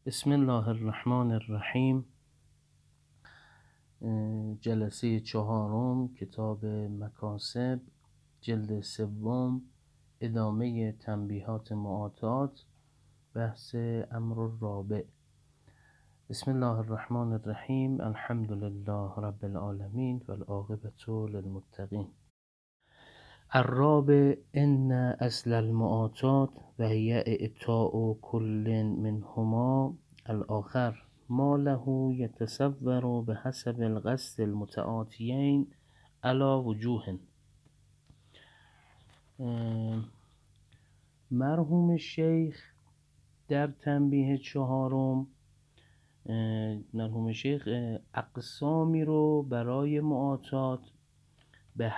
بسم الله الرحمن الرحیم. جلسه چهارم کتاب مکاسب، جلد سوم، ادامه تنبیهات معاطات، بحث امر الرابع. بسم الله الرحمن الرحیم. الحمد لله رب العالمین و العاقبة للمتقین. الرابع ان اصل المعاطات و هی اعطاء کل منهما الاخر ما له یتصور بحسب القصد المتآتیین علی وجوه. مرحوم شیخ در تنبیه چهارم، مرحوم شیخ اقسامی رو برای معاطات به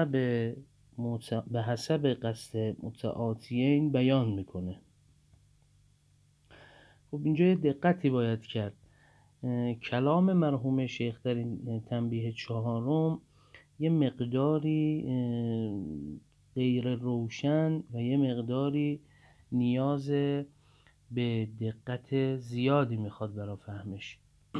حسب قصد متآتیین بیان میکنه. خب اینجا یه دقتی باید کرد. کلام مرحوم شیخ در این تنبیه چهارم یه مقداری غیر روشن و یه مقداری نیاز به دقت زیادی میخواد برای فهمش.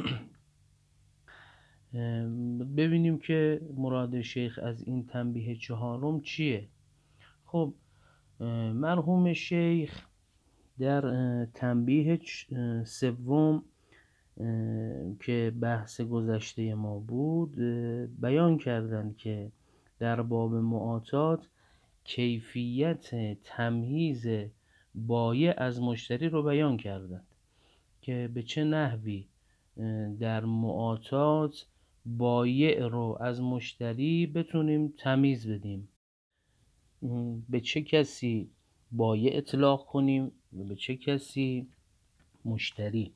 ببینیم که مراد شیخ از این تنبیه چهارم چیه. خب مرحوم شیخ در تنبیه سوم که بحث گذشته ما بود بیان کردند که در باب معاطات کیفیت تمییز بایع از مشتری رو بیان کردند که به چه نحوی در معاطات بایع رو از مشتری بتونیم تمیز بدیم، به چه کسی بایع اطلاق کنیم و به چه کسی مشتری.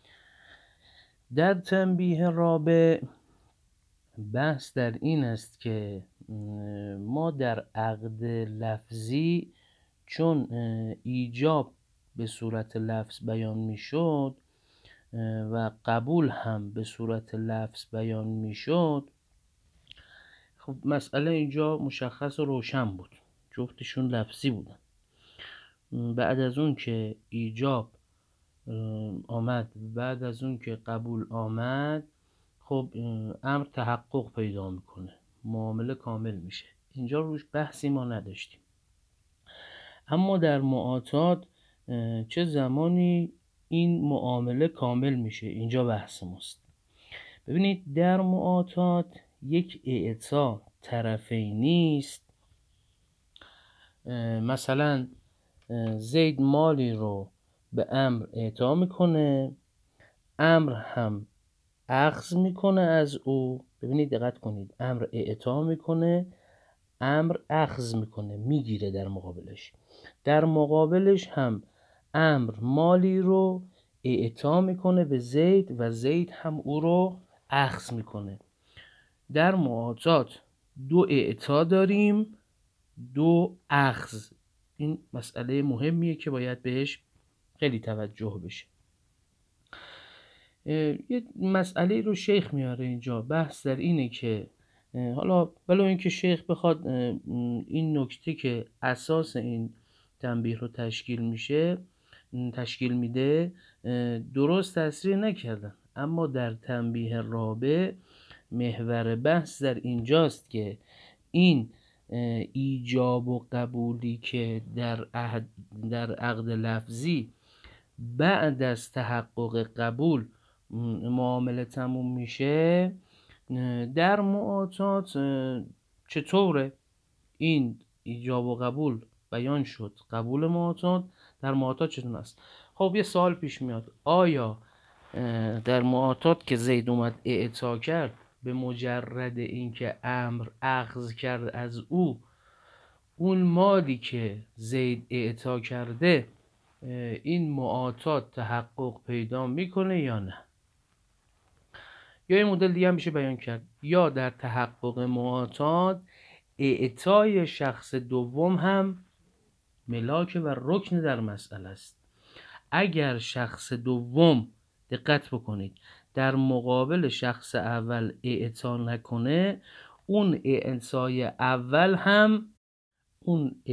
در تنبیه رابع بحث در این است که ما در عقد لفظی چون ایجاب به صورت لفظ بیان میشد و قبول هم به صورت لفظ بیان میشد، خب مسئله اینجا مشخص و روشن بود، جفتشون لفظی بودن. بعد از اون که ایجاب آمد، بعد از اون که قبول آمد، خب امر تحقق پیدا میکنه، معامله کامل میشه. اینجا روش بحثی ما نداشتیم. اما در معاطات چه زمانی این معامله کامل میشه، اینجا بحث ماست. ببینید در معاطات یک اعطا طرفینی است. مثلا زید مالی رو به عمرو اعطا میکنه، عمرو هم اخذ میکنه از او. ببینید دقت کنید، عمرو اعطا میکنه، عمرو اخذ میکنه، میگیره در مقابلش. در مقابلش هم عمرو مالی رو اعطا میکنه به زید و زید هم او رو اخذ میکنه. در معاطات دو اعطا داریم، دو اخذ. این مسئله مهمیه که باید بهش خیلی توجه بشه. یه مسئله رو شیخ میاره اینجا. بحث در اینه که حالا ولو اینکه شیخ بخواد این نکته که اساس این تنبیه رو تشکیل میده درست تصریح نکردن، اما در تنبیه رابع محور بحث در اینجاست که این ایجاب و قبولی که در عقد لفظی بعد از تحقق قبول معامله تموم میشه، در معاطات چطوره؟ این ایجاب و قبول بیان شد، قبول معاطات در معاطات چطور است؟ خب یه سوال پیش میاد، آیا در معاطات که زید اومد اعطا کرد، به مجرد اینکه عمرو اخذ کرد از او اون مالی که زید اعطا کرده، این معاطات تحقق پیدا میکنه یا نه؟ یا این مدل دیگه هم میشه بیان کرد، یا در تحقق معاطات اعطای شخص دوم هم ملاک و رکن در مسئله است. اگر شخص دوم، دقت بکنید، در مقابل شخص اول اعطا نکنه، اون اعطای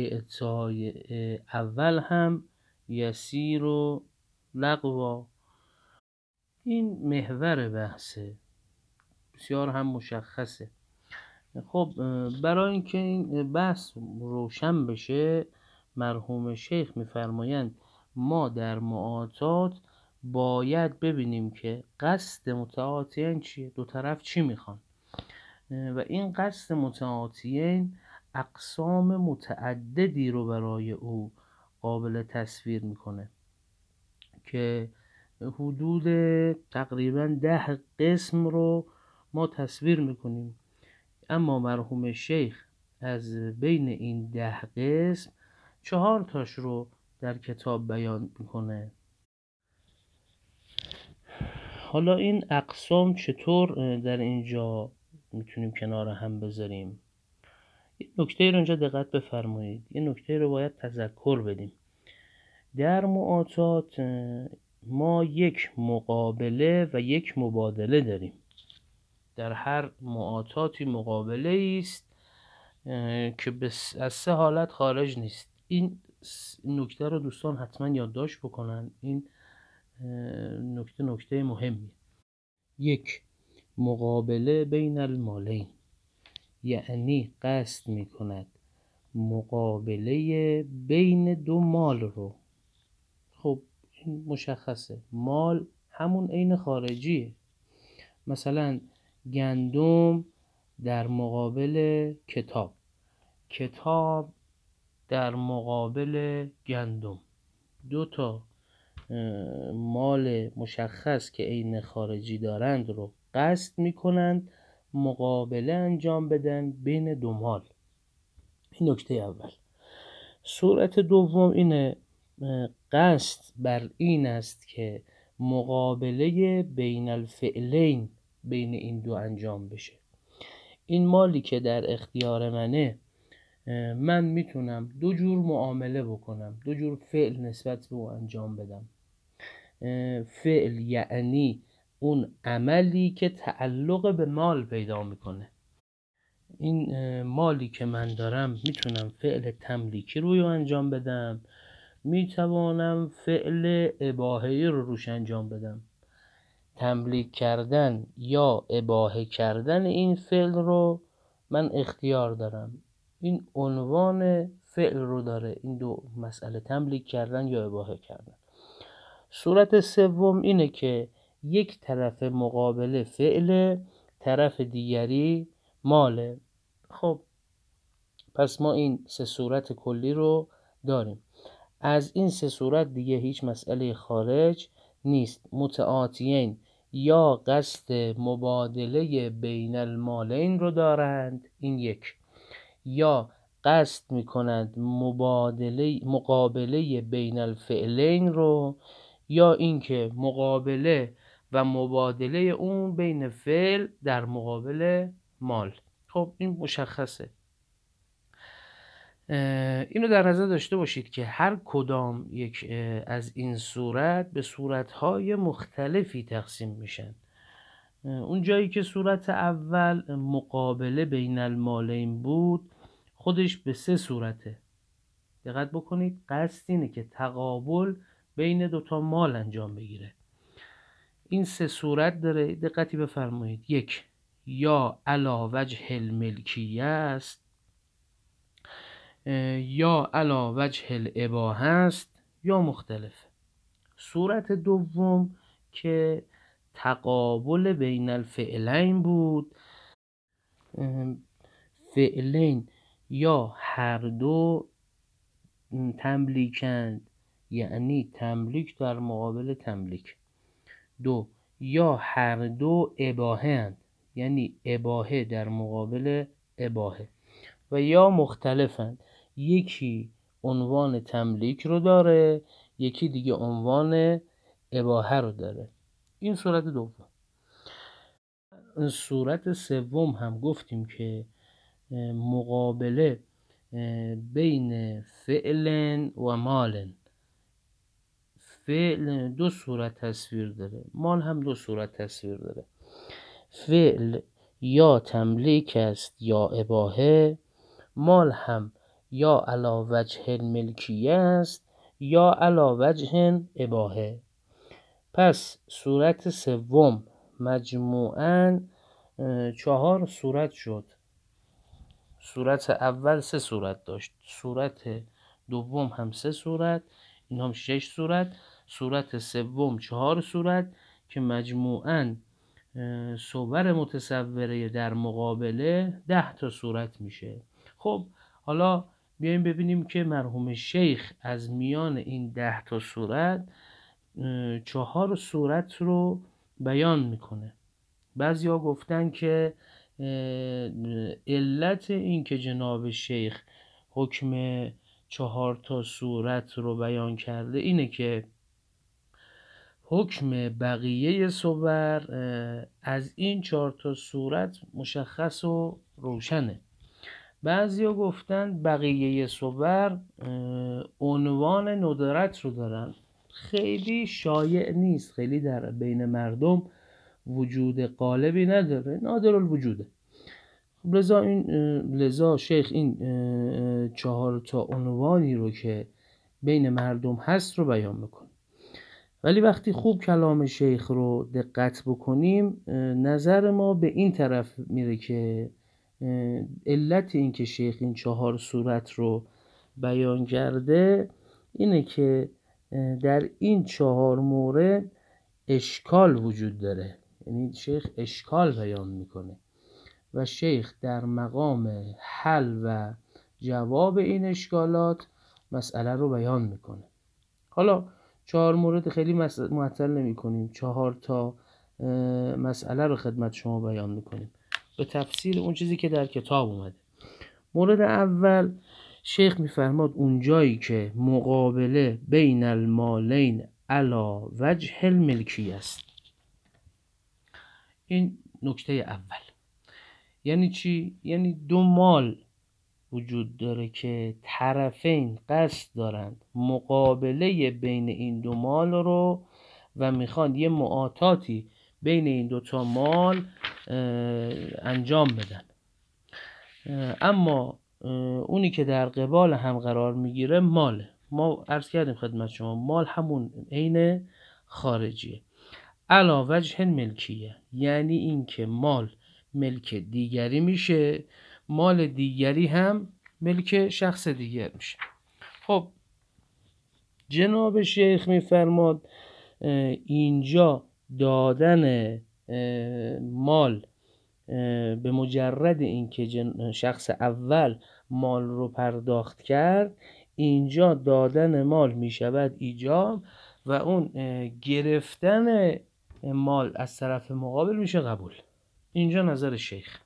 اول هم یسیر و لغوا، این محور بحثه، بسیار هم مشخصه. خب برای اینکه این بحث روشن بشه، مرحوم شیخ میفرمایند ما در معاطات باید ببینیم که قصد متعاطیین چیه، دو طرف چی میخوان و این قصد متعاطیین اقسام متعددی رو برای او قابل تصویر میکنه که حدود تقریبا 10 قسم رو ما تصویر میکنیم. اما مرحوم شیخ از بین این 10 قسم 4 تاش رو در کتاب بیان میکنه. حالا این اقسام چطور در اینجا میتونیم کنار هم بذاریم؟ یه نکته رو اینجا دقت بفرمایید، یه نکته رو باید تذکر بدیم. در معاطات ما یک مقابله و یک مبادله داریم. در هر معاطاتی مقابله است که از 3 حالت خارج نیست. این نکته رو دوستان حتما یادداشت بکنن، این نکته مهمی. یک، مقابله بین المالین، یعنی قصد می کند مقابله بین دو مال رو. خب این مشخصه، مال همون عین خارجیه. مثلا گندم در مقابل کتاب، کتاب در مقابل گندم، دو تا مال مشخص که عین خارجی دارند رو قصد میکنند مقابله انجام بدن بین دو مال. این نکته اول. صورت دوم اینه، قصد بر این است که مقابله بین الفعلین بین این دو انجام بشه. این مالی که در اختیار منه، من میتونم دو جور معامله بکنم، دو جور فعل نسبت به او انجام بدم. فعل یعنی اون عملی که تعلق به مال پیدا میکنه. این مالی که من دارم میتونم فعل تملیکی روی انجام بدم، میتوانم فعل اباحه‌ای رو روش انجام بدم. تملیک کردن یا اباحه کردن این فعل رو من اختیار دارم. این عنوان فعل رو داره، این دو مسئله، تملیک کردن یا اباحه کردن. صورت سوم اینه که یک طرف مقابل فعل، طرف دیگری ماله. خب پس ما این 3 صورت کلی رو داریم. از این 3 صورت دیگه هیچ مسئله خارج نیست. متعاطیین یا قصد مبادله بین المالین رو دارند، این یک، یا قصد میکنند مقابله بین الفعلین رو، یا اینکه مقابله و مبادله اون بین فعل در مقابل مال. خب این مشخصه. اینو در نظر داشته باشید که هر کدام یک از این صورت به صورتهای مختلفی تقسیم میشن. اون جایی که صورت اول مقابله بین المالین بود، خودش به 3 صورته. دقت بکنید، قصد اینه که تقابل بین دوتا مال انجام بگیره. این 3 صورت داره، دقتی بفرمایید. یک، یا علی وجه الملکیه است، یا علی وجه الاباحه است، یا مختلف. صورت دوم که تقابل بین الفعلین بود، فعلین یا هر دو تملیکند، یعنی تملیک در مقابل تملیک. دو، یا هر دو اباحه اند، یعنی اباحه در مقابل اباحه. و یا مختلفند، یکی عنوان تملیک رو داره، یکی دیگه عنوان اباحه رو داره. این صورت دوم. صورت سوم هم گفتیم که مقابله بین فعل و مال. فعل 2 صورت تصویر داره، مال هم 2 صورت تصویر داره. فعل یا تملیک است یا اباحه، مال هم یا علی وجه الملکیه است یا علی وجه اباحه. پس صورت سوم مجموعاً 4 صورت شد. صورت اول 3 صورت داشت، صورت دوم هم 3 صورت، این هم 6 صورت، صورت سوم 4 صورت که مجموعاً صور متصوره در مقابله 10 تا صورت میشه. خب حالا بیایم ببینیم که مرحوم شیخ از میان این 10 تا صورت 4 صورت رو بیان میکنه. بعضیا گفتن که علت این که جناب شیخ حکم 4 تا صورت رو بیان کرده اینه که حکم بقیه صور از این 4 تا صورت مشخص و روشنه. بعضیا گفتن بقیه صور عنوان ندرت رو دارن، خیلی شایع نیست، خیلی در بین مردم وجود غالبی نداره، نادر الوجوده. لذا شیخ این 4 تا عنوانی رو که بین مردم هست رو بیان میکنه. ولی وقتی خوب کلام شیخ رو دقت بکنیم نظر ما به این طرف میره که علت این که شیخ این 4 صورت رو بیان کرده اینه که در این 4 مورد اشکال وجود داره، یعنی شیخ اشکال بیان میکنه و شیخ در مقام حل و جواب این اشکالات مسئله رو بیان میکنه. حالا 4 مورد خیلی معطل نمی کنیم، 4 تا مسئله رو خدمت شما بیان میکنیم به تفسیر اون چیزی که در کتاب اومده. مورد اول شیخ میفرماد اونجایی که مقابله بین المالین علی وجه الملکی است. این نکته اول. یعنی چی؟ یعنی 2 مال وجود داره که طرفین قصد دارند مقابله بین این 2 مال رو و میخوان یه معاطاتی بین این 2 تا مال انجام بدن، اما اونی که در قبال هم قرار میگیره ماله. ما عرض کردیم خدمت شما مال همون عین خارجیه. علا وجه ملکیه یعنی این که مال ملک دیگری میشه، مال دیگری هم ملک شخص دیگر میشه. خب جناب شیخ میفرماد اینجا دادن مال به مجرد اینکه شخص اول مال رو پرداخت کرد، اینجا دادن مال میشود ایجاب و اون گرفتن مال از طرف مقابل میشه قبول. اینجا نظر شیخ.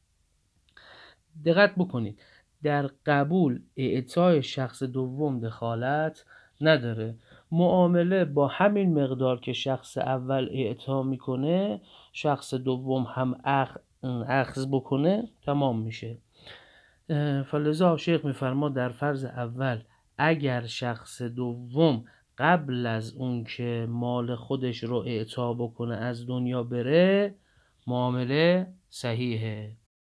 دقت بکنید در قبول اعطای شخص دوم دخالت نداره، معامله با همین مقدار که شخص اول اعطا میکنه شخص دوم هم اخذ بکنه تمام میشه. فلذا شیخ میفرما در فرض اول اگر شخص دوم قبل از اون که مال خودش رو اعطا بکنه از دنیا بره معامله صحیحه.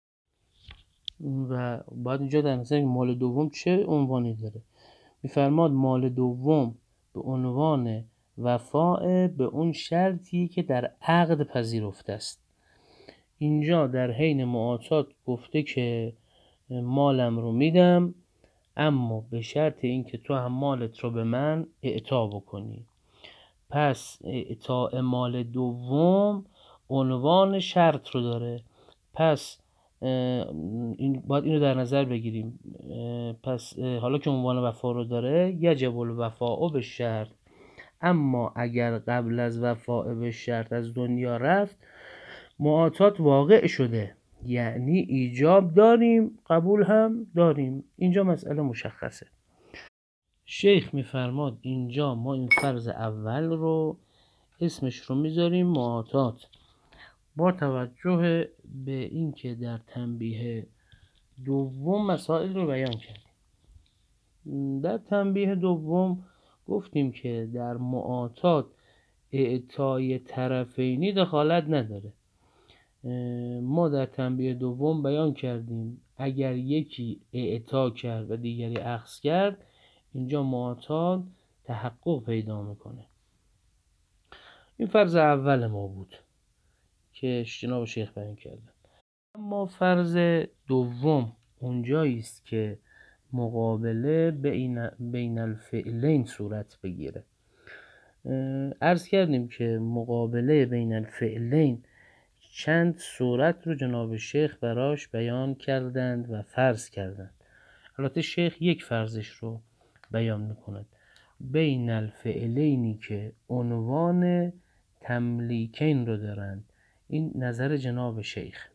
و بعد اینجا در نظر مال دوم چه عنوانی داره؟ میفرماد مال دوم به عنوان وفاء به اون شرطی که در عقد پذیرفته است. اینجا در حین معاطات گفته که مالم رو میدم اما به شرط اینکه تو هم مالت رو به من اعطا بکنی. پس اعطاء مال دوم عنوان شرط رو داره، پس باید اینو در نظر بگیریم. پس حالا که عنوان وفا رو داره یجب الوفاء به شرط، اما اگر قبل از وفاء به شرط از دنیا رفت معاطات واقع شده، یعنی ایجاب داریم قبول هم داریم. اینجا مسئله مشخصه. شیخ میفرماد اینجا ما این فرض اول رو اسمش رو میذاریم معاطات، با توجه به اینکه در تنبیه دوم مسائل رو بیان کردیم. در تنبیه دوم گفتیم که در معاطات اعطای طرفینی دخالت نداره. ما در تنبیه دوم بیان کردیم اگر یکی اعطا کرد و دیگری اخذ کرد اینجا معاطات تحقق پیدا میکنه. این فرض اول ما بود که جناب شیخ بیان کردن. اما فرض دوم اونجایی است که مقابله بین الفعلین صورت بگیره. عرض کردیم که مقابله بین الفعلین چند صورت رو جناب شیخ براش بیان کردند و فرض کردند. البته شیخ یک فرضش رو بیان میکند، بین الفعلینی که عنوان تملیکین رو دارند. این نظر جناب شیخ،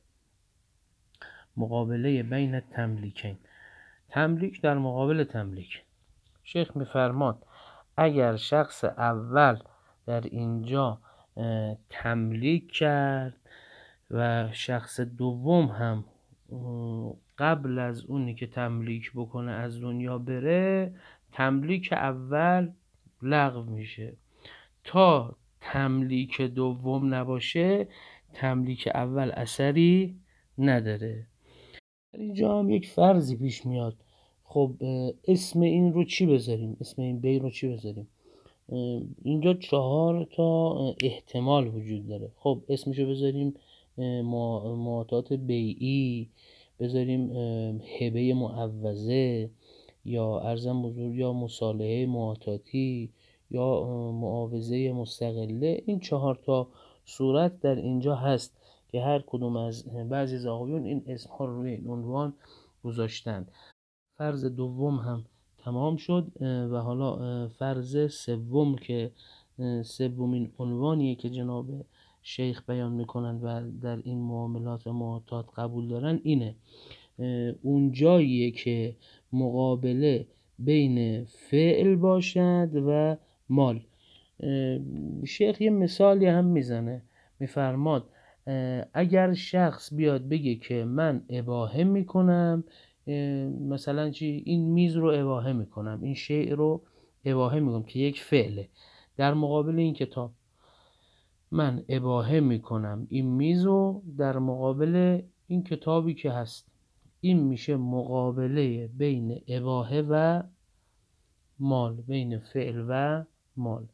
مقابله بین تملیکین، تملیک در مقابل تملیک. شیخ میفرماد اگر شخص اول در اینجا تملیک کرد و شخص دوم هم قبل از اونی که تملیک بکنه از دنیا بره، تملیک اول لغو میشه. تا تملیک دوم نباشه تملیک اول اثری نداره. در اینجا هم یک فرضی پیش میاد. خب اسم این رو چی بذاریم؟ اسم این بی رو چی بذاریم؟ اینجا 4 تا احتمال وجود داره. خب اسمشو بذاریم معاطات بیعی، بذاریم هبه معوضه، یا ارزم بزرگ یا مصالحه معاطاتی، یا معاوضه مستقله. این 4 تا صورت در اینجا هست که هر کدوم از بعضی زاویون این اسمها رو روی این عنوان گذاشتند. فرض دوم هم تمام شد و حالا فرض سوم که سومین عنوانیه که جناب شیخ بیان میکنند و در این معاملات معاطات قبول دارن اینه. اون جاییه که مقابله بین فعل باشد و مال. شیخ یه مثالی هم میزنه، میفرماد اگر شخص بیاد بگه که من اباحه میکنم، مثلا چی، این میز رو اباحه میکنم، این شیء رو اباحه میکنم که یک فعله، در مقابل این کتاب من اباحه میکنم این میز رو در مقابل این کتابی که هست. این میشه مقابله بین اباحه و مال، بین فعل و مال.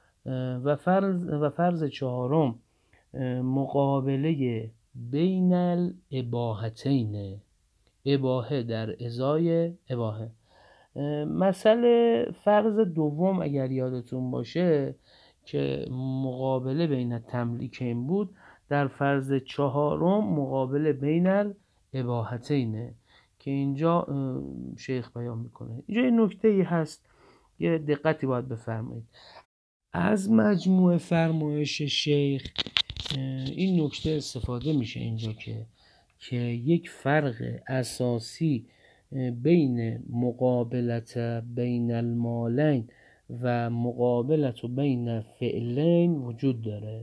و فرض چهارم مقابله بین الاباحتین، اباحه در ازای اباحه. مسئله فرض دوم اگر یادتون باشه که مقابله بین تملیکین بود، در فرض چهارم مقابله بین الاباحتینه که اینجا شیخ بیان میکنه. اینجا یه نکته‌ای هست، یه دقتی باید بفرمایید. از مجموع فرمایش شیخ این نکته استفاده میشه اینجا که یک فرق اساسی بین مقابلت بین المالین و مقابلت بین فعلین وجود داره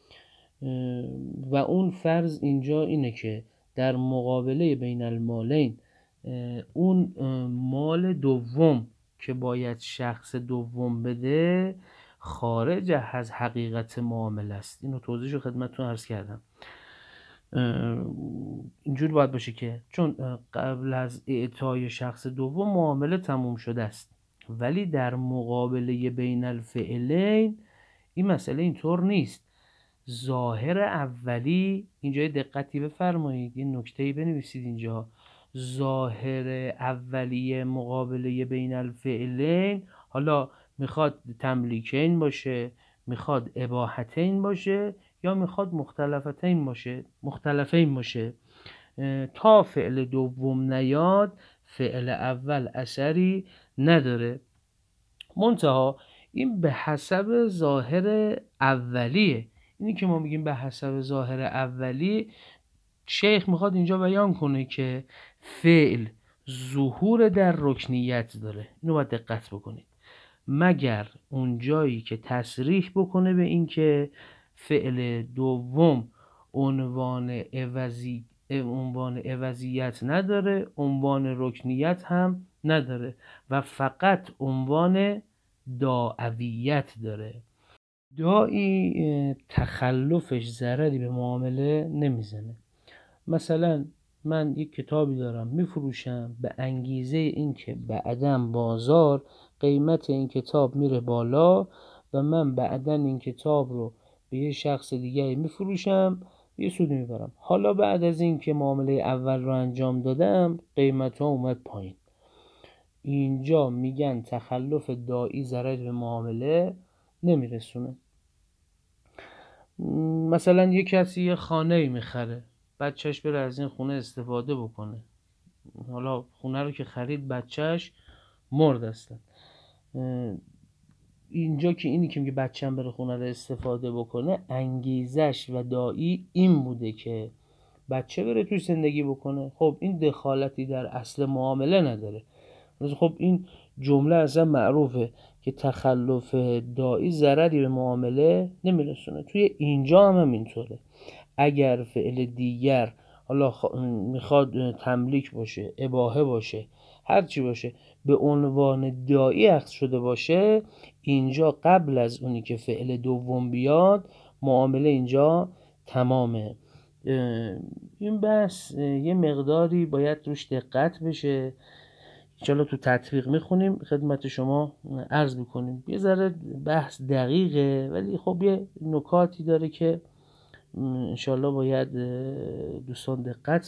و اون فرض اینجا اینه که در مقابله بین المالین اون مال دوم که باید شخص دوم بده خارج از حقیقت معامله است. اینو توضیحش خدمتتون عرض کردم. اینجور باید باشه که چون قبل از اعطای شخص دوم معامله تموم شده است، ولی در مقابله بین الفعلین این مسئله اینطور نیست. ظاهر اولی، اینجا دقتی بفرمایید، این نکته‌ای بنویسید اینجا، ظاهر اولی مقابله بین الفعلین، حالا میخواد تملیکین باشه، میخواد اباحتین باشه، یا میخواد مختلفین باشه، تا فعل دوم نیاد فعل اول اثری نداره. منتها این به حسب ظاهر اولیه. اینی که ما میگیم به حسب ظاهر اولی، شیخ میخواد اینجا بیان کنه که فعل ظهور در رکنیت داره. اینو باید دقت بکنید، مگر اون جایی که تصریح بکنه به این که فعل دوم عنوان عوضیت نداره، عنوان رکنیت هم نداره و فقط عنوان داعویت داره. داعی تخلفش ضرری به معامله نمیزنه. مثلا من یک کتابی دارم میفروشم، به انگیزه این که بعداً بازار قیمت این کتاب میره بالا و من بعداً این کتاب رو به یه شخص دیگه میفروشم، یه سودی میبرم. حالا بعد از این که معامله اول رو انجام دادم قیمت ها اومد پایین. اینجا میگن تخلف داعی ضرری به معامله نمیرسونه. مثلا یه کسی یه خانه میخره، بچهش بره از این خونه استفاده بکنه. حالا خونه رو که خرید بچهش مرد هستن. اینجا که اینی که میگه بچه‌م بره خونه رو استفاده بکنه، انگیزش و داعی این بوده که بچه بره توی زندگی بکنه. خب این دخالتی در اصل معامله نداره. خب این جمله اصلا معروفه که تخلف داعی ضرری به معامله نمیرسونه. توی اینجا هم اینطوره. اگر فعل دیگر حالا میخواد تملیک باشه، اباحه باشه، هر چی باشه، به عنوان داعی اخذ شده باشه، اینجا قبل از اونی که فعل دوم بیاد معامله اینجا تمامه. این بحث یه مقداری باید روش دقت بشه. انشالله تو تطبیق میخونیم خدمت شما عرض میکنیم. یه ذره بحث دقیقه ولی خب یه نکاتی داره که انشالله باید دوستان دقت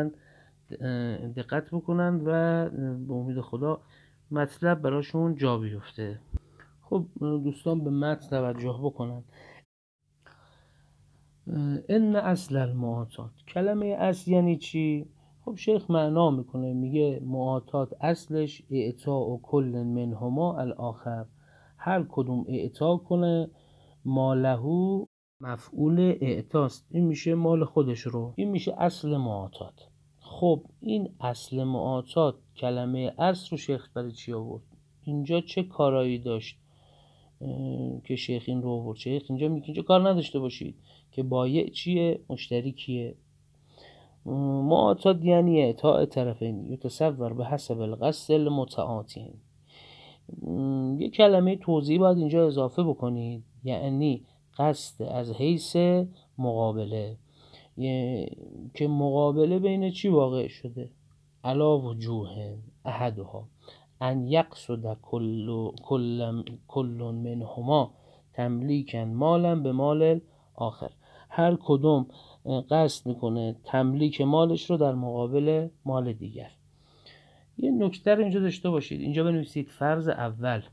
بکنن و به امید خدا مطلب براشون جا بیفته. خب دوستان به متن توجه بکنن. ان اصل المعاطات، کلمه اصل یعنی چی؟ خب شیخ معنا میکنه، میگه معاطات اصلش اعطاء کل منهما الاخر، هر کدوم اعطا کنه مالهو، مفعول اعطاست، این میشه مال خودش رو، این میشه اصل معاطات. خب این اصل معاطات کلمه اصل رو شیخ برای چی آورد؟ اینجا چه کارایی داشت که شیخ این رو آورد؟ شیخ اینجا میگه اینجا کار نداشته باشید که بایع چیه، مشتری کیه. معاطات یعنی اعطاء طرفین یتصور به حسب القصد المتعاطین. یه کلمه توضیحی باید اینجا اضافه بکنید، یعنی قصد از حیث مقابله، که مقابله بین چی واقع شده؟ علا وجوه احدها ان یقصد کل منهما تملیکن مالا به مال آخر، هر کدوم قصد میکنه تملیک مالش رو در مقابل مال دیگر. یه نکته رو اینجا داشته باشید، اینجا بنویسید فرض اول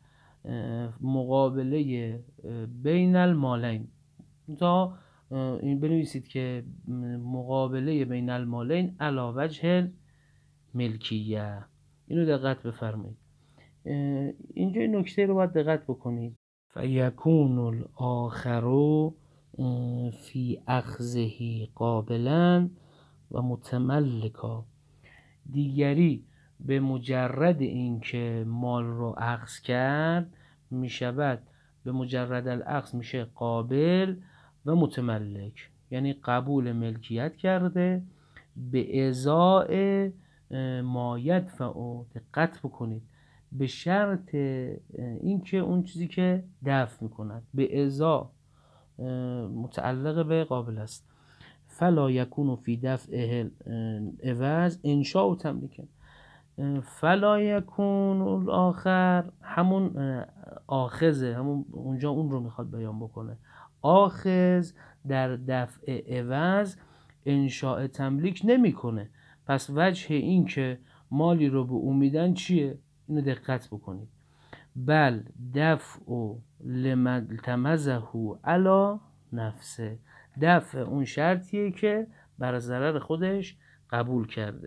مقابله بین المالین، تا این بنویسید که مقابله بین المالین علی وجه ملکیه. اینو دقت بفرمایید. اینجا این نکته رو باید دقت بکنید. فیکون الاخر فی اخذه قابلا و متملکا، دیگری به مجرد اینکه مال رو اخذ کرد میشود، به مجرد الاخذ میشه قابل و متملک، یعنی قبول ملکیت کرده به ازای ما یدفع، دقت بکنید، به شرط اینکه اون چیزی که دفع میکند به ازا متعلق به قابل است. فلا یکون فی دفع عوض انشاء و تملیک. فلا یکون الاخر همون آخذه، همون اونجا اون رو میخواد بیان بکنه. آخذ در دفع عوض انشاء تملیک نمیکنه. پس وجه این که مالی رو به امیدن چیه؟ اینو دقت بکنید. بل دفع لملتمزه علی نفسه، دفع اون شرطیه که بر ضرر خودش قبول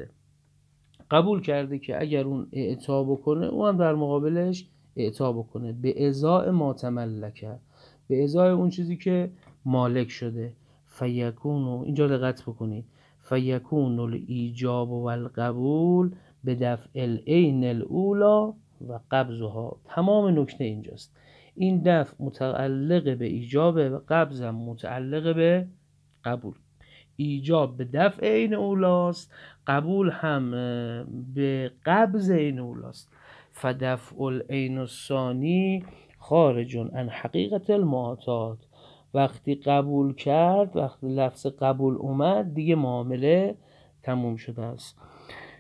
کرده که اگر اون اعطا بکنه اون هم در مقابلش اعطا بکنه به ازای ما تملکه، به ازای اون چیزی که مالک شده. فیکون، اینجا دقت بکنید، فیکون الایجاب و القبول به دفع العین الاولا و قبضها. تمام نکته اینجاست. این دفع متعلق به ایجابه و قبض هم متعلق به قبول. ایجاب به دفع عین اولاست، قبول هم به قبض عین اولاست. فدفع العین الثانی خارج عن حقیقت المعاطات. وقتی قبول کرد، وقتی لفظ قبول اومد دیگه معامله تموم شده است.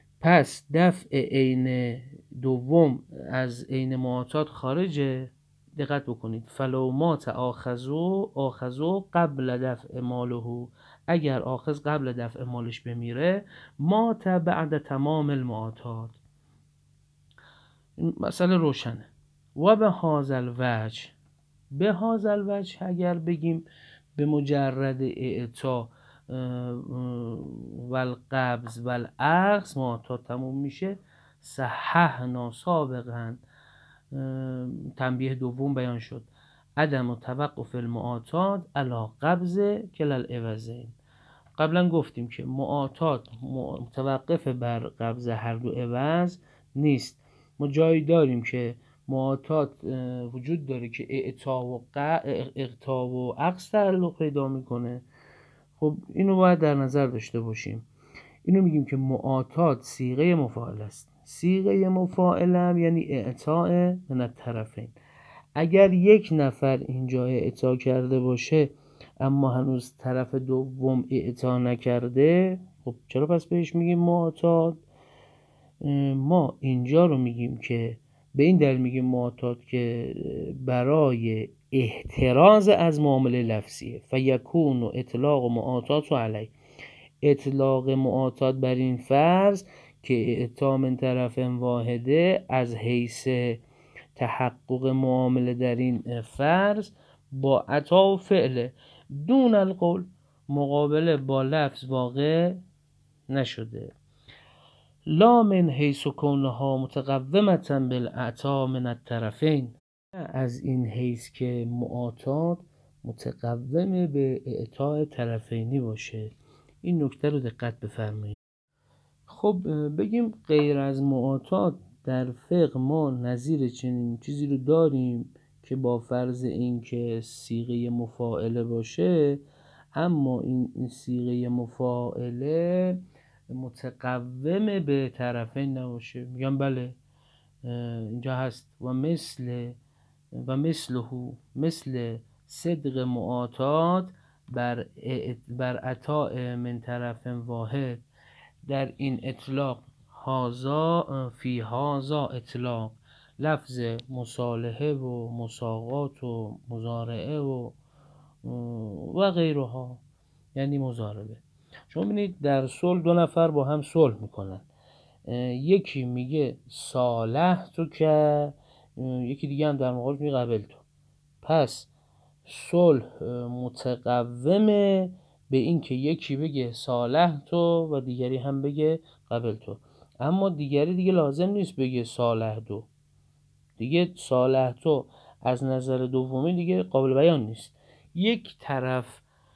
پس دفع عین دوم از عین معاطات خارجه، دقت بکنید، فلو مات آخذو قبل دفع ماله، اگر آخذ قبل دفع مالش بمیره، مات بعد تمام المعاطات. مسئله روشنه. و به هذا الوجه اگر بگیم به مجرد اعطا و القبض و الاخذ معاطات تموم میشه، صححنا سابقا تنبیه دوم بیان شد، عدم توقف المعاطات علی قبض کلا العوضین. قبلا گفتیم که معاطات متوقف بر قبض هر دو عوض نیست. ما جایی داریم که معاطات وجود داره که اعطا و عقص تعلق پیدا میکنه. خب اینو باید در نظر داشته باشیم. اینو میگیم که معاطات صیغه مفاعل است. صیغه مفاعل یعنی اعطاء من الطرفین. اگر یک نفر اینجا اعطا کرده باشه اما هنوز طرف دوم اعطا نکرده، خب چرا پس بهش میگیم معاطات؟ ما اینجا رو میگیم که به این دلیل میگیم معاطات که برای احتراز از معامله لفظیه. فیکون اطلاق معاطات علیه، اطلاق معاطات بر این فرض که اعطا من طرف واحده از حیث تحقق معامله در این فرض با عطا و فعل دون القول، مقابله با لفظ واقع نشده. لا من حیث کونها متقومتا بالاعطا من الطرفین، از این حیث که معاطات متقوم به اعطاء طرفینی باشه. این نکته رو دقت بفرمایید. خب بگیم غیر از معاطات در فقه ما نظیر چنین چیزی رو داریم که با فرض این که صیغه مفاعله باشه، اما این صیغه مفاعله متقوم به طرفین نباشه. میگم بله اینجا هست و مثل صدق معاطات بر عطاء من طرف واحد. در این اطلاق فی هازا اطلاق لفظ مصالحه و مساقات و مزارعه و غیرها، یعنی مضاربه. شما ببینید در صلح دو نفر با هم صلح میکنن، یکی میگه صالح تو که، یکی دیگه هم در مقابل میگه قبل تو. پس صلح متقومه به این که یکی بگه صالح تو و دیگری هم بگه قبل تو، اما دیگری دیگه لازم نیست بگه صالح تو، دیگه صالح تو از نظر دومی دیگه قابل بیان نیست. یک طرف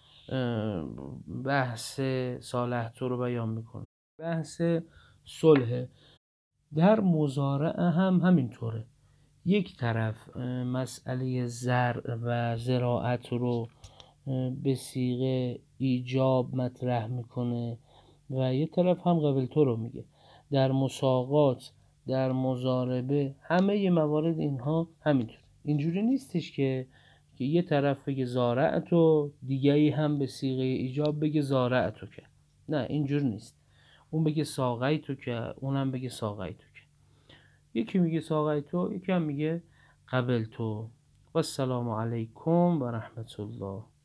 بحث صالح تو رو بیان میکنه، بحث صلح. در مضارعه هم همینطوره، یک طرف مسئله زرع و زراعت رو به صیغه ایجاب مطرح میکنه و یک طرف هم قبل تو رو میگه. در مساقات، در مضاربه، همه ی موارد اینها همینطور. اینجوری نیستش که یه طرف بگه زارعت و دیگری هم به صیغه ایجاب بگه زارعت تو که، نه اینجور نیست. اون بگه ساقی تو که، اونم بگه ساقی تو که. یکی میگه ساقی تو، یکی هم میگه قبل تو. و السلام علیکم و رحمت الله.